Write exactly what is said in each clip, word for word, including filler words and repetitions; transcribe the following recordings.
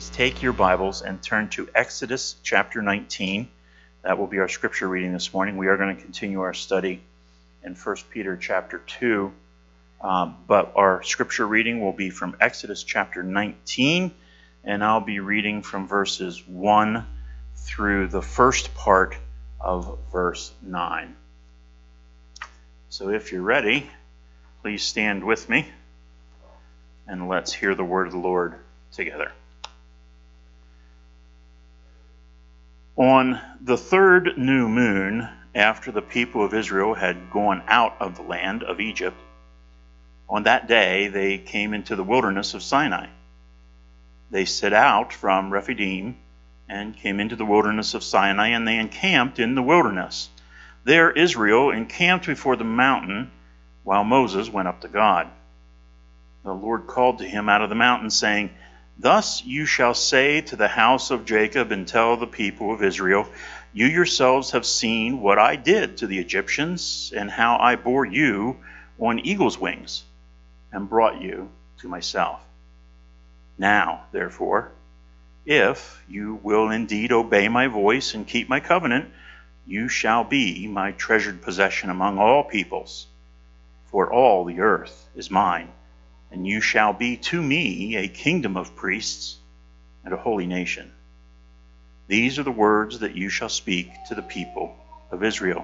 Take your Bibles and turn to Exodus chapter nineteen. That will be our scripture reading this morning. We are going to continue our study in First Peter chapter two, um, but our scripture reading will be from Exodus chapter nineteen, and I'll be reading from verses one through the first part of verse nine. So if you're ready, please stand with me, and let's hear the word of the Lord together. On the third new moon, after the people of Israel had gone out of the land of Egypt, on that day they came into the wilderness of Sinai. They set out from Rephidim and came into the wilderness of Sinai, and they encamped in the wilderness. There Israel encamped before the mountain, while Moses went up to God. The Lord called to him out of the mountain, saying, "Thus you shall say to the house of Jacob and tell the people of Israel, you yourselves have seen what I did to the Egyptians, and how I bore you on eagle's wings and brought you to myself. Now, therefore, if you will indeed obey my voice and keep my covenant, you shall be my treasured possession among all peoples, for all the earth is mine. And you shall be to me a kingdom of priests and a holy nation. These are the words that you shall speak to the people of Israel."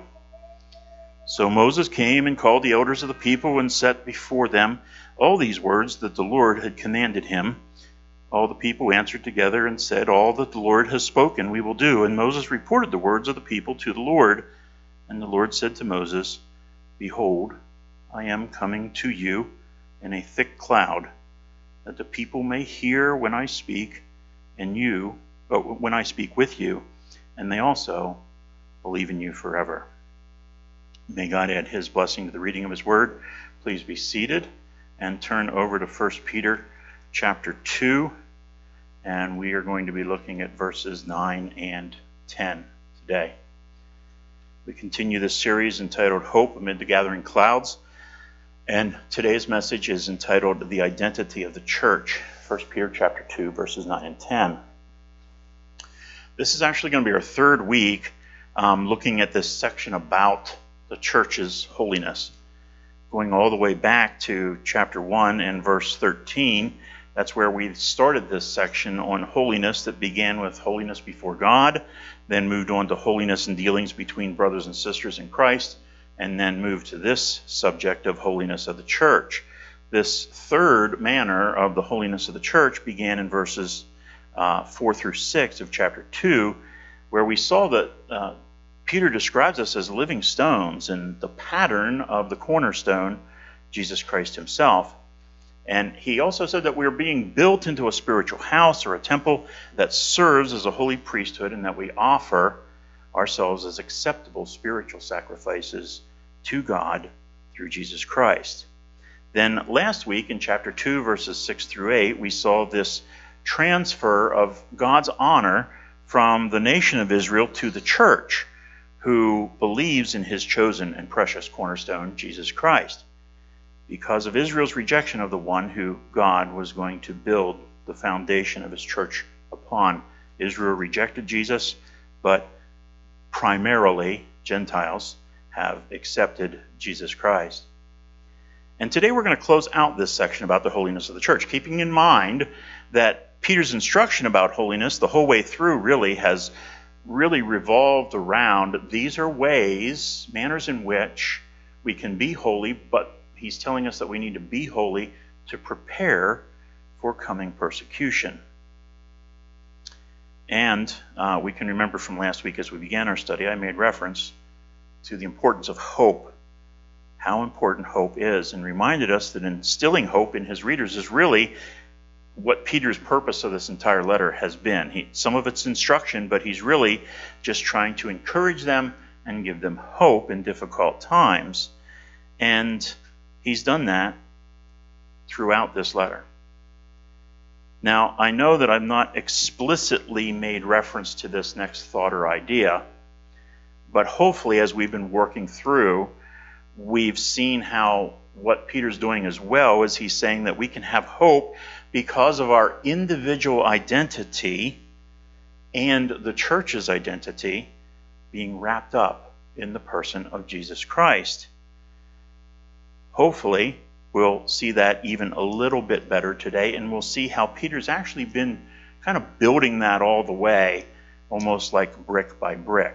So Moses came and called the elders of the people and set before them all these words that the Lord had commanded him. All the people answered together and said, "All that the Lord has spoken we will do." And Moses reported the words of the people to the Lord. And the Lord said to Moses, "Behold, I am coming to you in a thick cloud, that the people may hear when I speak, and you, but when I speak with you, and they also believe in you forever." May God add his blessing to the reading of his word. Please be seated and turn over to First Peter chapter two, and we are going to be looking at verses nine and ten today. We continue this series entitled Hope Amid the Gathering Clouds. And today's message is entitled The Identity of the Church, First Peter chapter two, verses nine and ten. This is actually going to be our third week um, looking at this section about the church's holiness. Going all the way back to chapter one and verse thirteen, that's where we started this section on holiness that began with holiness before God, then moved on to holiness and dealings between brothers and sisters in Christ, and then move to this subject of holiness of the church. This third manner of the holiness of the church began in verses uh, four through six of chapter two, where we saw that uh, Peter describes us as living stones and the pattern of the cornerstone, Jesus Christ himself. And he also said that we're being built into a spiritual house or a temple that serves as a holy priesthood, and that we offer ourselves as acceptable spiritual sacrifices to God through Jesus Christ. Then last week in chapter two, verses six through eight, we saw this transfer of God's honor from the nation of Israel to the church, who believes in his chosen and precious cornerstone, Jesus Christ, because of Israel's rejection of the one who God was going to build the foundation of his church upon. Israel rejected Jesus, but primarily Gentiles have accepted Jesus Christ. And today we're going to close out this section about the holiness of the church, keeping in mind that Peter's instruction about holiness the whole way through really has really revolved around these are ways, manners in which we can be holy, but he's telling us that we need to be holy to prepare for coming persecution. And uh, we can remember from last week as we began our study, I made reference to the importance of hope, how important hope is, and reminded us that instilling hope in his readers is really what Peter's purpose of this entire letter has been. He, some of it's instruction, but he's really just trying to encourage them and give them hope in difficult times. And he's done that throughout this letter. Now, I know that I've not explicitly made reference to this next thought or idea, but hopefully as we've been working through, we've seen how what Peter's doing as well is he's saying that we can have hope because of our individual identity and the church's identity being wrapped up in the person of Jesus Christ. Hopefully, we'll see that even a little bit better today, and we'll see how Peter's actually been kind of building that all the way, almost like brick by brick.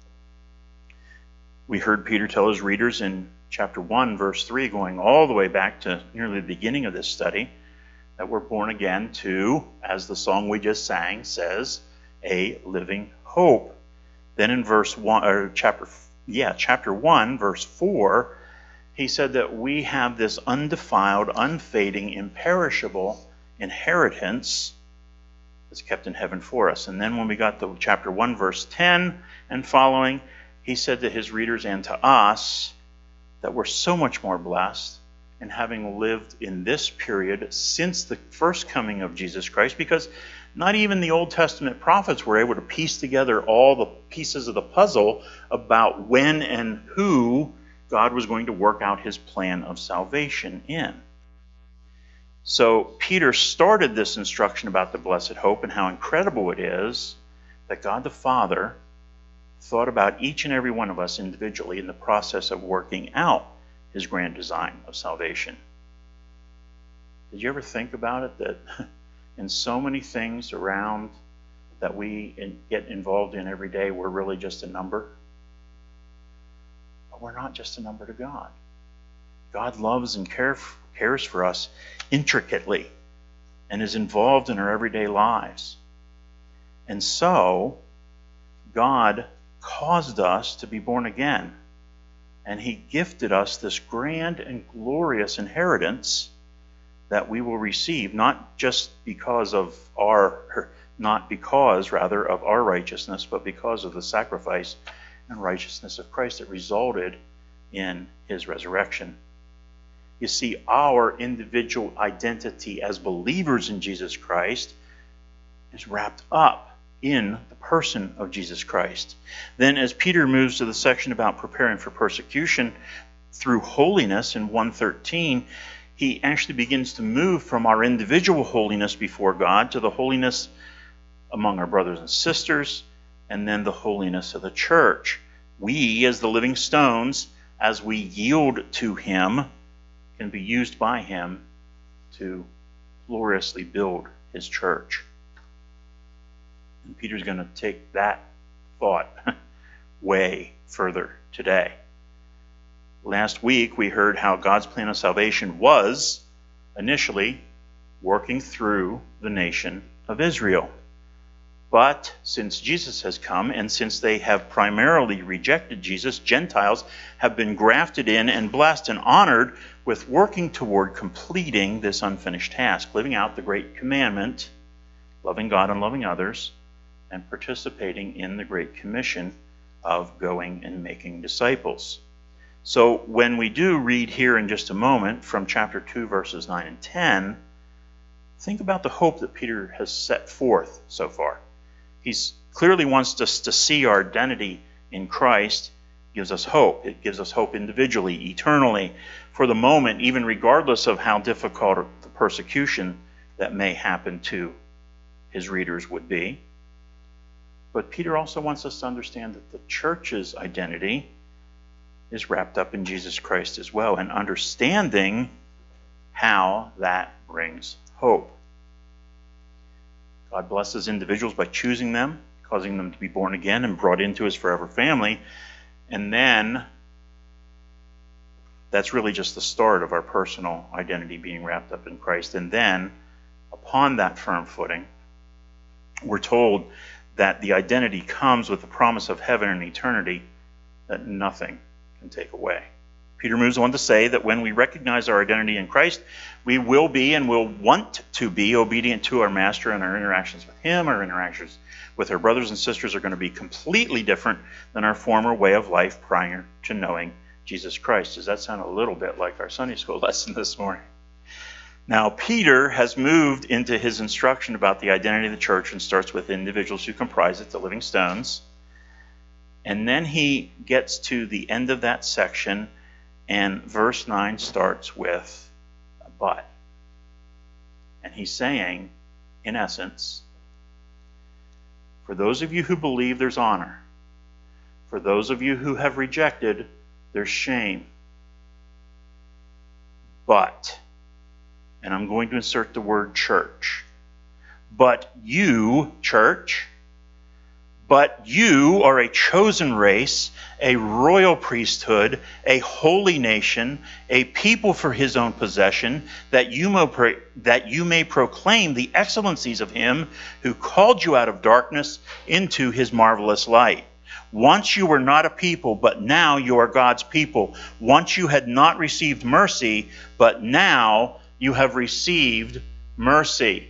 We heard Peter tell his readers in chapter one, verse three, going all the way back to nearly the beginning of this study, that we're born again to, as the song we just sang says, a living hope. Then in verse one, or chapter, yeah, chapter one, verse four, he said that we have this undefiled, unfading, imperishable inheritance that's kept in heaven for us. And then when we got to chapter one, verse ten and following, he said to his readers and to us that we're so much more blessed in having lived in this period since the first coming of Jesus Christ, because not even the Old Testament prophets were able to piece together all the pieces of the puzzle about when and who God was going to work out his plan of salvation in. So Peter started this instruction about the blessed hope and how incredible it is that God the Father thought about each and every one of us individually in the process of working out his grand design of salvation. Did you ever think about it, that in so many things around that we get involved in every day, we're really just a number? But we're not just a number to God. God loves and care, cares for us intricately and is involved in our everyday lives. And so, God caused us to be born again. And he gifted us this grand and glorious inheritance that we will receive, not just because of our, not because, rather, of our righteousness, but because of the sacrifice and righteousness of Christ that resulted in his resurrection. You see, our individual identity as believers in Jesus Christ is wrapped up in the person of Jesus Christ. Then as Peter moves to the section about preparing for persecution through holiness in one thirteen, he actually begins to move from our individual holiness before God to the holiness among our brothers and sisters, and then the holiness of the church. We, as the living stones, as we yield to him, can be used by him to gloriously build his church. And Peter's going to take that thought way further today. Last week we heard how God's plan of salvation was initially working through the nation of Israel. But since Jesus has come, and since they have primarily rejected Jesus, Gentiles have been grafted in and blessed and honored with working toward completing this unfinished task, living out the great commandment, loving God and loving others, and participating in the Great Commission of going and making disciples. So when we do read here in just a moment from chapter two, verses nine and ten, think about the hope that Peter has set forth so far. He clearly wants us to see our identity in Christ. It gives us hope. It gives us hope individually, eternally, for the moment, even regardless of how difficult the persecution that may happen to his readers would be. But Peter also wants us to understand that the church's identity is wrapped up in Jesus Christ as well, and understanding how that brings hope. God blesses individuals by choosing them, causing them to be born again and brought into his forever family. And then that's really just the start of our personal identity being wrapped up in Christ. And then, upon that firm footing, we're told that the identity comes with the promise of heaven and eternity that nothing can take away. Peter moves on to say that when we recognize our identity in Christ, we will be and will want to be obedient to our Master, and our interactions with him, our interactions with our brothers and sisters are going to be completely different than our former way of life prior to knowing Jesus Christ. Does that sound a little bit like our Sunday school lesson this morning? Now, Peter has moved into his instruction about the identity of the church and starts with individuals who comprise it, the living stones. And then he gets to the end of that section, And verse nine starts with a but. And he's saying, in essence, for those of you who believe, there's honor. For those of you who have rejected, there's shame. But, and I'm going to insert the word church. But you, church, but you are a chosen race, a royal priesthood, a holy nation, a people for his own possession, that you may, pro- that you may proclaim the excellencies of him who called you out of darkness into his marvelous light. Once you were not a people, but now you are God's people. Once you had not received mercy, but now you have received mercy.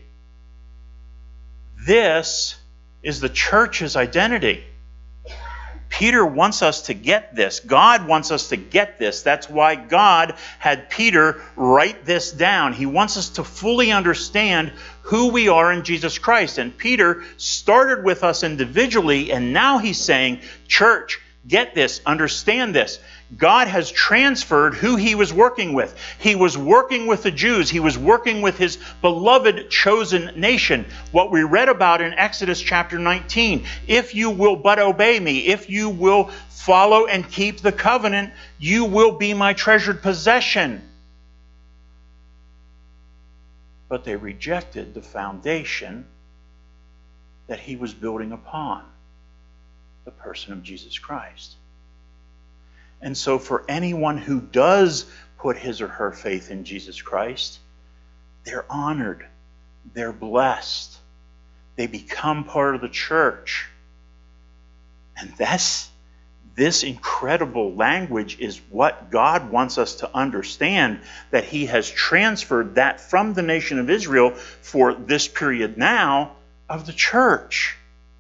This is the church's identity. Peter wants us to get this. God wants us to get this. That's why God had Peter write this down. He wants us to fully understand who we are in Jesus Christ. And Peter started with us individually, and now he's saying, church, get this, understand this. God has transferred who he was working with. He was working with the Jews. He was working with his beloved chosen nation. What we read about in Exodus chapter nineteen. If you will but obey me, if you will follow and keep the covenant, you will be my treasured possession. But they rejected the foundation that he was building upon, the person of Jesus Christ. And so for anyone who does put his or her faith in Jesus Christ, they're honored, they're blessed, they become part of the church. And that's, this incredible language is what God wants us to understand, that he has transferred that from the nation of Israel for this period now of the church.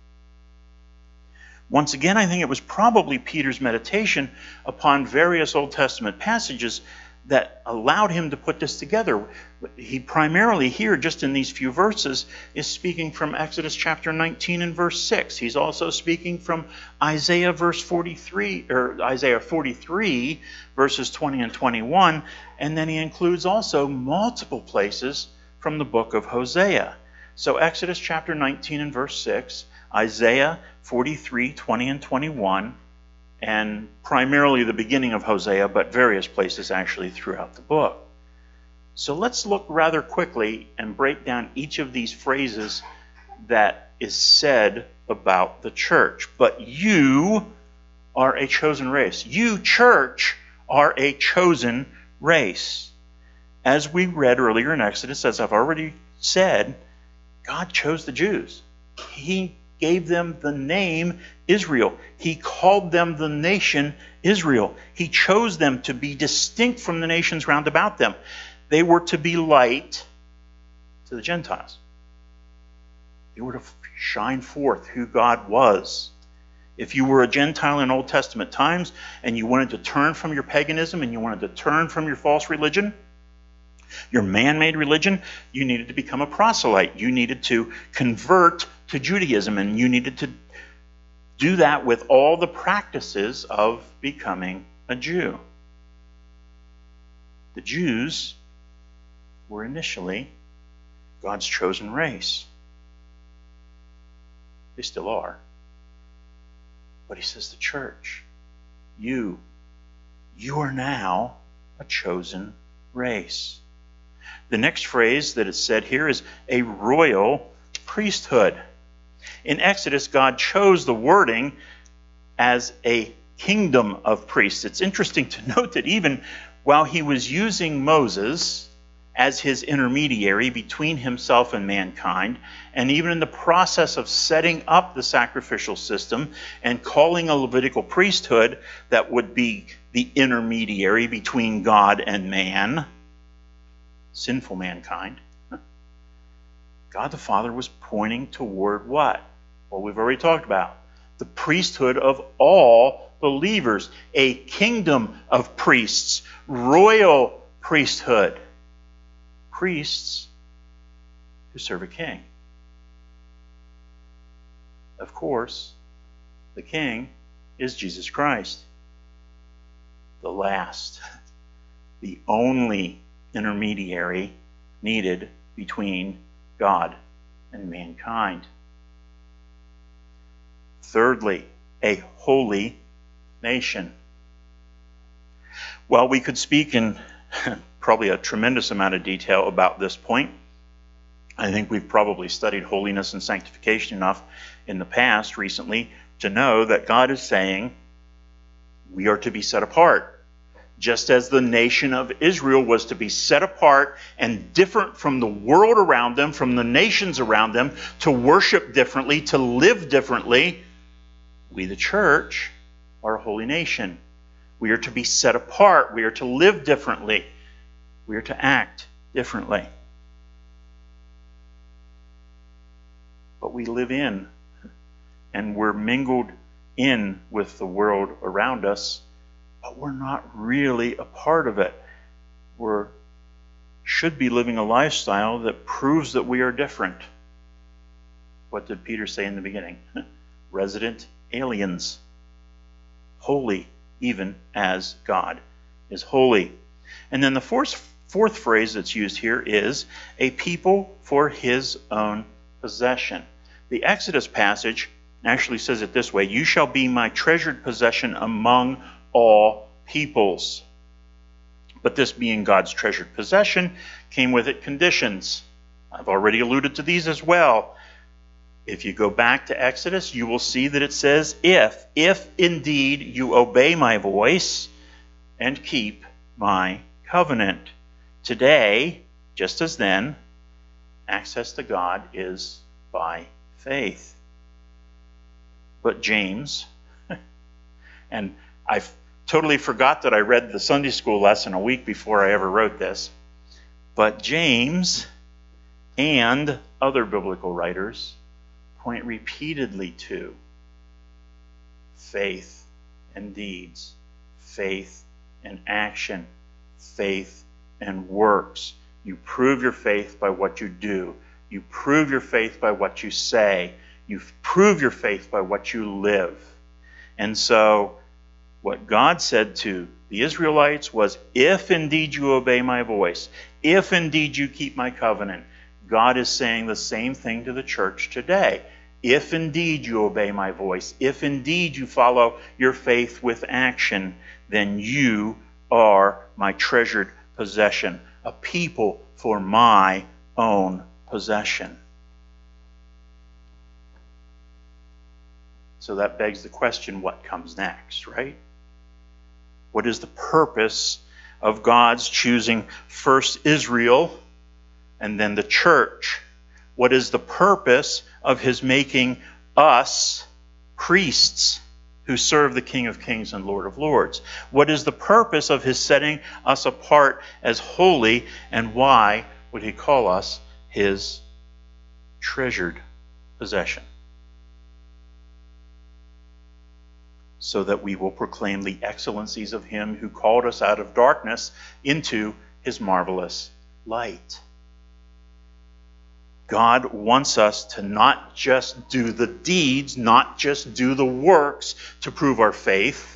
Once again, I think it was probably Peter's meditation upon various Old Testament passages that allowed him to put this together. He primarily here, just in these few verses, is speaking from Exodus chapter nineteen and verse six. He's also speaking from Isaiah verse forty-three, or Isaiah forty-three, verses twenty and twenty-one, and then he includes also multiple places from the book of Hosea. So Exodus chapter nineteen and verse six, Isaiah forty-three, twenty and twenty-one, and primarily the beginning of Hosea, but various places actually throughout the book. So let's look rather quickly and break down each of these phrases that is said about the church. But you are a chosen race. You, church, are a chosen race. As we read earlier in Exodus, as I've already said, God chose the Jews. He gave them the name Israel. He called them the nation Israel. He chose them to be distinct from the nations round about them. They were to be light to the Gentiles. They were to shine forth who God was. If you were a Gentile in Old Testament times and you wanted to turn from your paganism and you wanted to turn from your false religion, your man-made religion, you needed to become a proselyte. You needed to convert to Judaism, and you needed to do that with all the practices of becoming a Jew. The Jews were initially God's chosen race. They still are. But he says the church, you, you are now a chosen race. The next phrase that is said here is a royal priesthood. In Exodus, God chose the wording as a kingdom of priests. It's interesting to note that even while he was using Moses as his intermediary between himself and mankind, and even in the process of setting up the sacrificial system and calling a Levitical priesthood that would be the intermediary between God and man, sinful mankind, God the Father was pointing toward what? Well, we've already talked about. The priesthood of all believers. A kingdom of priests. Royal priesthood. Priests who serve a king. Of course, the king is Jesus Christ. The last the only intermediary needed between God and mankind. Thirdly, a holy nation. Well, we could speak in probably a tremendous amount of detail about this point. I think we've probably studied holiness and sanctification enough in the past recently to know that God is saying we are to be set apart. Just as the nation of Israel was to be set apart and different from the world around them, from the nations around them, to worship differently, to live differently, we, the church, are a holy nation. We are to be set apart. We are to live differently. We are to act differently. But we live in, and we're mingled in with the world around us, but we're not really a part of it. We should be living a lifestyle that proves that we are different. What did Peter say in the beginning? Resident aliens. Holy, even as God is holy. And then the fourth, fourth phrase that's used here is a people for his own possession. The Exodus passage actually says it this way: you shall be my treasured possession among all peoples. But this being God's treasured possession came with it conditions. I've already alluded to these as well. If you go back to Exodus, you will see that it says, if, if indeed you obey my voice and keep my covenant. Today, just as then, access to God is by faith. But James, and I totally forgot that I read the Sunday school lesson a week before I ever wrote this, but James and other biblical writers point repeatedly to faith and deeds, faith and action, faith and works. You prove your faith by what you do. You prove your faith by what you say. You prove your faith by what you live. And so what God said to the Israelites was, if indeed you obey my voice, if indeed you keep my covenant, God is saying the same thing to the church today. If indeed you obey my voice, if indeed you follow your faith with action, then you are my treasured possession, a people for my own possession. So that begs the question, what comes next, right? What is the purpose of God's choosing first Israel and then the church? What is the purpose of his making us priests who serve the King of Kings and Lord of Lords? What is the purpose of his setting us apart as holy, and why would he call us his treasured possession? So that we will proclaim the excellencies of him who called us out of darkness into his marvelous light. God wants us to not just do the deeds, not just do the works to prove our faith,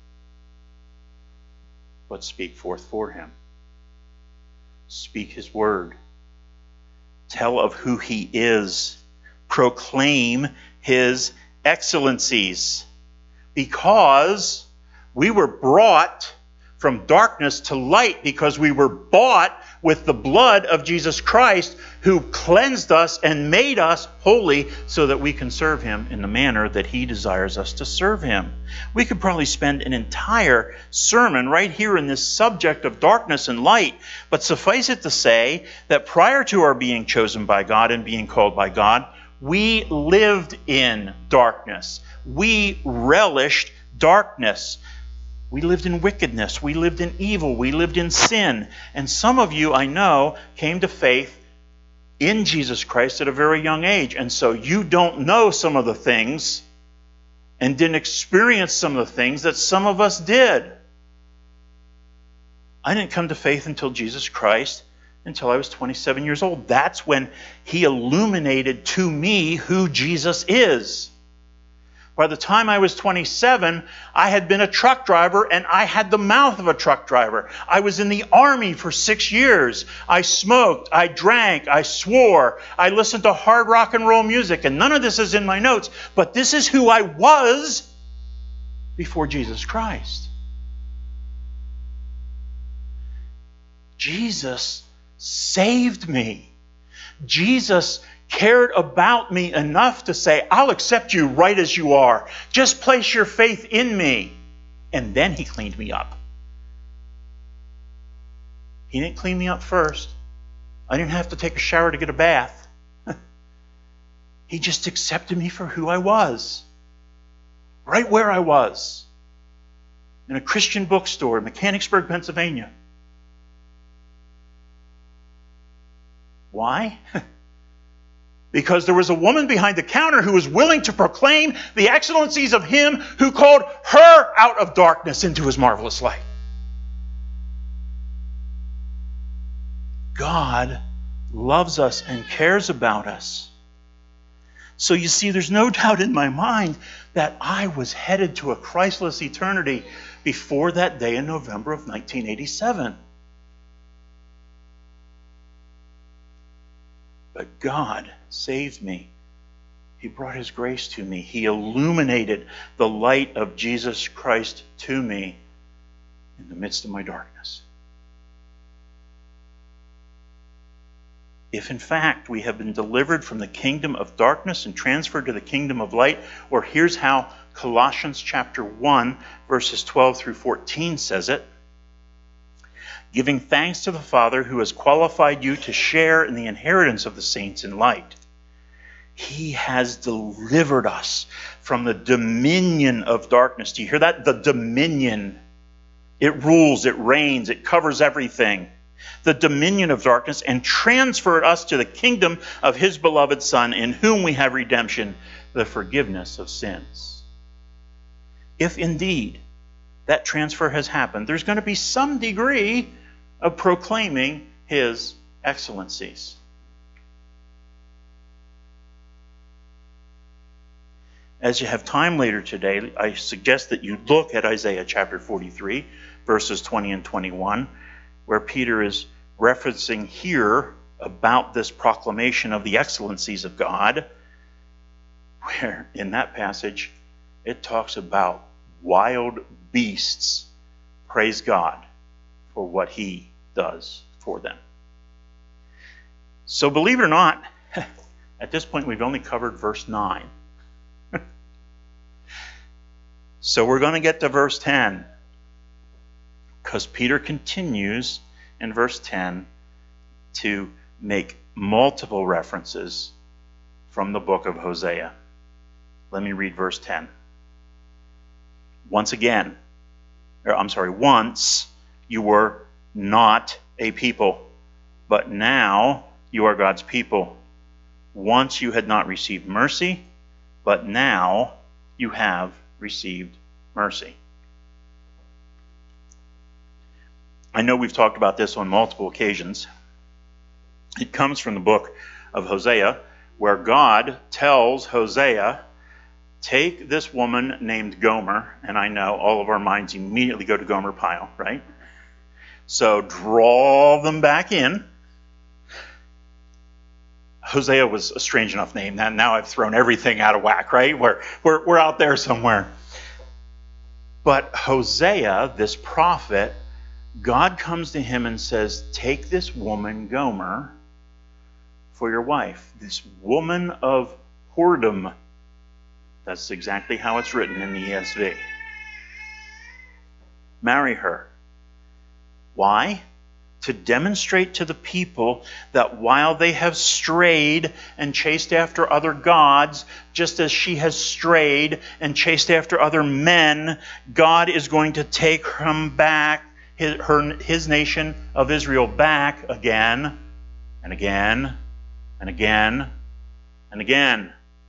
but speak forth for him. Speak his word. Tell of who he is. Proclaim his excellencies. Because we were brought from darkness to light, because we were bought with the blood of Jesus Christ, who cleansed us and made us holy so that we can serve him in the manner that he desires us to serve him. We could probably spend an entire sermon right here in this subject of darkness and light, but suffice it to say that prior to our being chosen by God and being called by God, we lived in darkness. We relished darkness. We lived in wickedness. We lived in evil. We lived in sin. And some of you, I know, came to faith in Jesus Christ at a very young age. And so you don't know some of the things and didn't experience some of the things that some of us did. I didn't come to faith until Jesus Christ until I was twenty-seven years old. That's when he illuminated to me who Jesus is. By the time I was twenty-seven, I had been a truck driver, and I had the mouth of a truck driver. I was in the Army for six years. I smoked, I drank, I swore, I listened to hard rock and roll music, and none of this is in my notes, but this is who I was before Jesus Christ. Jesus saved me. Jesus cared about me enough to say, I'll accept you right as you are. Just place your faith in me. And then he cleaned me up. He didn't clean me up first. I didn't have to take a shower to get a bath. He just accepted me for who I was. Right where I was. In a Christian bookstore in Mechanicsburg, Pennsylvania. Why? Because there was a woman behind the counter who was willing to proclaim the excellencies of him who called her out of darkness into his marvelous light. God loves us and cares about us. So you see, there's no doubt in my mind that I was headed to a Christless eternity before that day in November of nineteen eighty-seven. But God saved me. He brought his grace to me. He illuminated the light of Jesus Christ to me in the midst of my darkness. If in fact we have been delivered from the kingdom of darkness and transferred to the kingdom of light, or here's how Colossians chapter one, verses twelve through fourteen says it, giving thanks to the Father who has qualified you to share in the inheritance of the saints in light. He has delivered us from the dominion of darkness. Do you hear that? The dominion. It rules, it reigns, it covers everything. The dominion of darkness, and transferred us to the kingdom of his beloved Son, in whom we have redemption, the forgiveness of sins. If indeed that transfer has happened, there's going to be some degree of proclaiming his excellencies. As you have time later today, I suggest that you look at Isaiah chapter forty-three, verses twenty and twenty-one, where Peter is referencing here about this proclamation of the excellencies of God, where in that passage it talks about wild beasts praise God for what he does for them. So believe it or not, at this point we've only covered verse nine. So we're going to get to verse ten, because Peter continues in verse ten to make multiple references from the book of Hosea. Let me read verse ten. Once again, or I'm sorry, once you were not a people, but now you are God's people. Once you had not received mercy, but now you have received mercy. I know we've talked about this on multiple occasions. It comes from the book of Hosea, where God tells Hosea, take this woman named Gomer, and I know all of our minds immediately go to Gomer Pyle, right? So draw them back in. Hosea was a strange enough name. Now, now I've thrown everything out of whack, right? We're, we're, we're out there somewhere. But Hosea, this prophet, God comes to him and says, take this woman, Gomer, for your wife. This woman of whoredom. That's exactly how it's written in the E S V. Marry her. Why? To demonstrate to the people that while they have strayed and chased after other gods, just as she has strayed and chased after other men, God is going to take him back, his, her, his nation of Israel back again and again and again and again.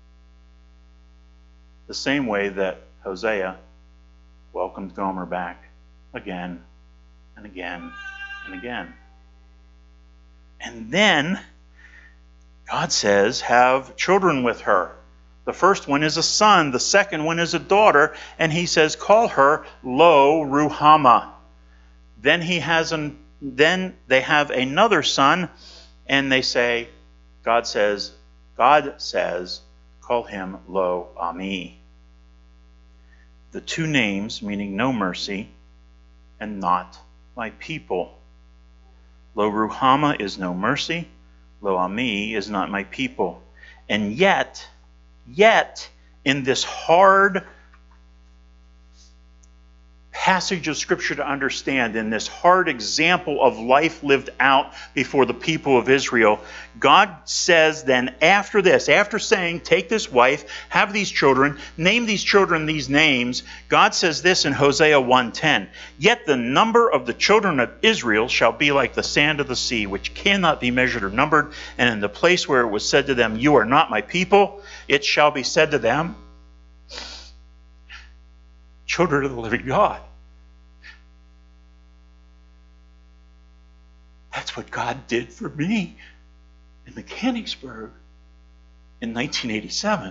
The same way that Hosea welcomed Gomer back again and again and again. And then God says, have children with her. The first one is a son. The second one is a daughter. And he says, call her Lo Ruhamah. Then he has an, then they have another son, and they say, God says, God says, call him Lo Ami. The two names meaning no mercy and not my people. Lo Ruhamah is no mercy. Lo Ami is not my people. And yet, yet, in this hard passage of Scripture to understand, in this hard example of life lived out before the people of Israel, God says then after this, after saying, take this wife, have these children, name these children these names, God says this in Hosea one ten, yet the number of the children of Israel shall be like the sand of the sea, which cannot be measured or numbered, and in the place where it was said to them, you are not my people, it shall be said to them, children of the living God. That's what God did for me in Mechanicsburg in nineteen eighty-seven.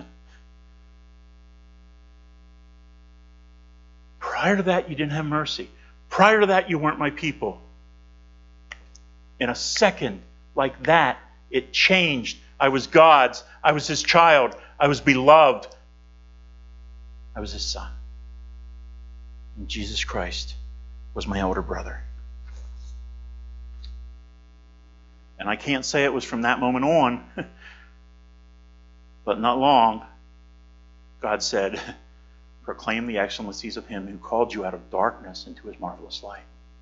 Prior to that, you didn't have mercy. Prior to that, you weren't my people. In a second like that, it changed. I was God's. I was his child. I was beloved. I was his son. And Jesus Christ was my elder brother. And I can't say it was from that moment on, but not long, God said, proclaim the excellencies of him who called you out of darkness into his marvelous light.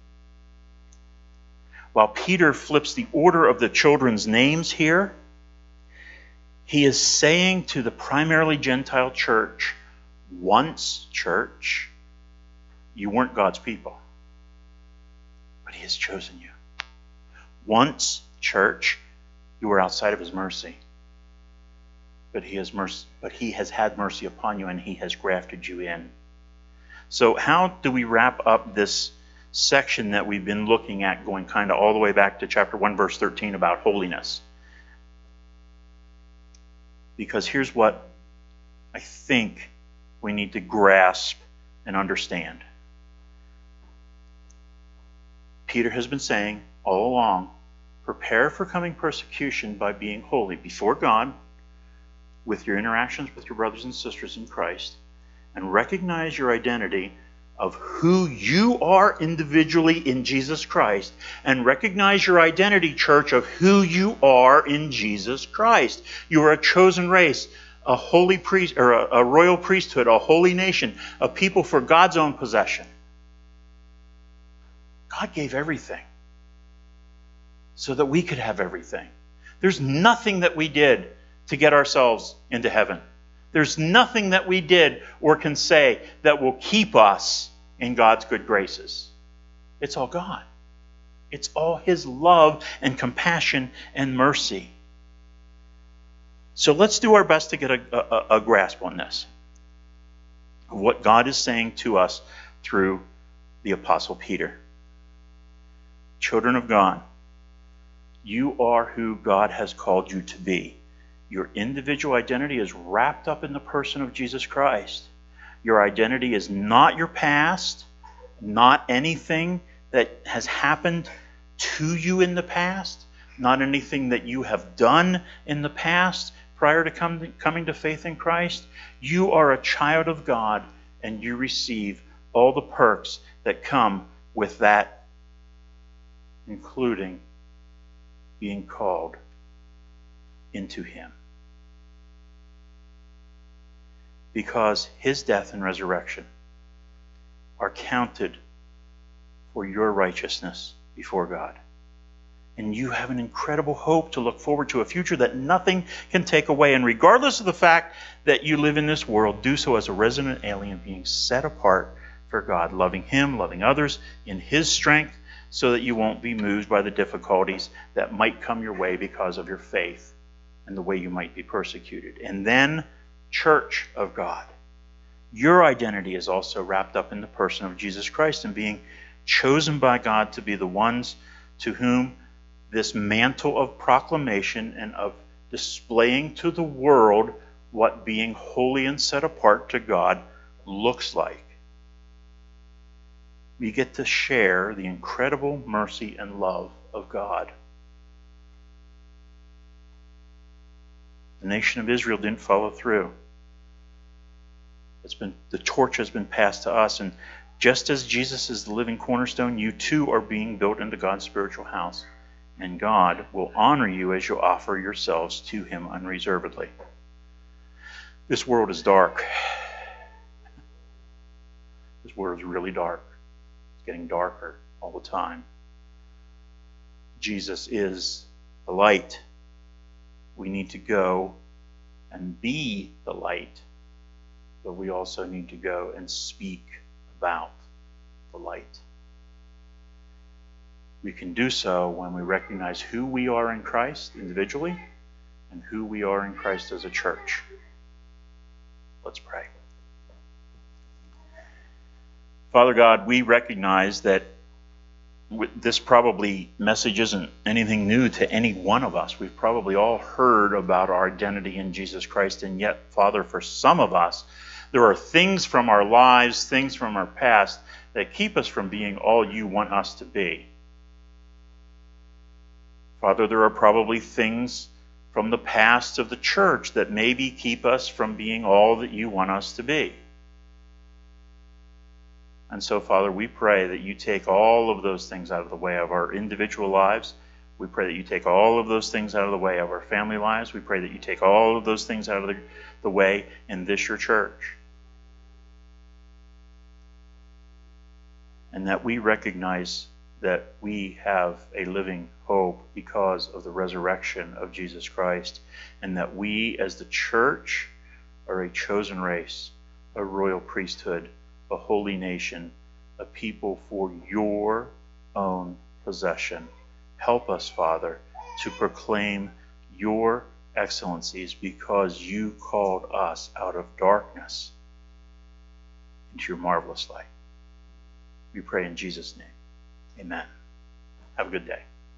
While Peter flips the order of the children's names here, he is saying to the primarily Gentile church, once church, you weren't God's people, but he has chosen you. Once church, you were outside of his mercy, but he has mercy, but he has had mercy upon you, and he has grafted you in. So how do we wrap up this section that we've been looking at, going kind of all the way back to chapter one, verse thirteen, about holiness? Because here's what I think we need to grasp and understand. Peter has been saying all along, prepare for coming persecution by being holy before God, with your interactions with your brothers and sisters in Christ, and recognize your identity of who you are individually in Jesus Christ, and recognize your identity, church, of who you are in Jesus Christ. You are a chosen race, a holy priest, or a, a royal priesthood, a holy nation, a people for God's own possession. God gave everything so that we could have everything. There's nothing that we did to get ourselves into heaven. There's nothing that we did or can say that will keep us in God's good graces. It's all God. It's all his love and compassion and mercy. So let's do our best to get a, a, a grasp on this, of what God is saying to us through the Apostle Peter. Children of God, you are who God has called you to be. Your individual identity is wrapped up in the person of Jesus Christ. Your identity is not your past, not anything that has happened to you in the past, not anything that you have done in the past prior to come, coming to faith in Christ. You are a child of God, and you receive all the perks that come with that, including being called into him. Because his death and resurrection are counted for your righteousness before God. And you have an incredible hope to look forward to, a future that nothing can take away. And regardless of the fact that you live in this world, do so as a resident alien, being set apart for God, loving him, loving others in his strength, so that you won't be moved by the difficulties that might come your way because of your faith and the way you might be persecuted. And then, church of God, your identity is also wrapped up in the person of Jesus Christ and being chosen by God to be the ones to whom this mantle of proclamation and of displaying to the world what being holy and set apart to God looks like. We get to share the incredible mercy and love of God. The nation of Israel didn't follow through. It's been, the torch has been passed to us, and just as Jesus is the living cornerstone, you too are being built into God's spiritual house. And God will honor you as you offer yourselves to Him unreservedly. This world is dark. This world is really dark. It's getting darker all the time. Jesus is the light. We need to go and be the light, but we also need to go and speak about the light. We can do so when we recognize who we are in Christ individually and who we are in Christ as a church. Let's pray. Father God, we recognize that this probably message isn't anything new to any one of us. We've probably all heard about our identity in Jesus Christ, and yet, Father, for some of us, there are things from our lives, things from our past that keep us from being all you want us to be. Father, there are probably things from the past of the church that maybe keep us from being all that you want us to be. And so, Father, we pray that you take all of those things out of the way of our individual lives. We pray that you take all of those things out of the way of our family lives. We pray that you take all of those things out of the, the way in this, your church. And that we recognize that we have a living hope because of the resurrection of Jesus Christ, and that we as the church are a chosen race, a royal priesthood, a holy nation, a people for your own possession. Help us, Father, to proclaim your excellencies because you called us out of darkness into your marvelous light. We pray in Jesus' name. Amen. Have a good day.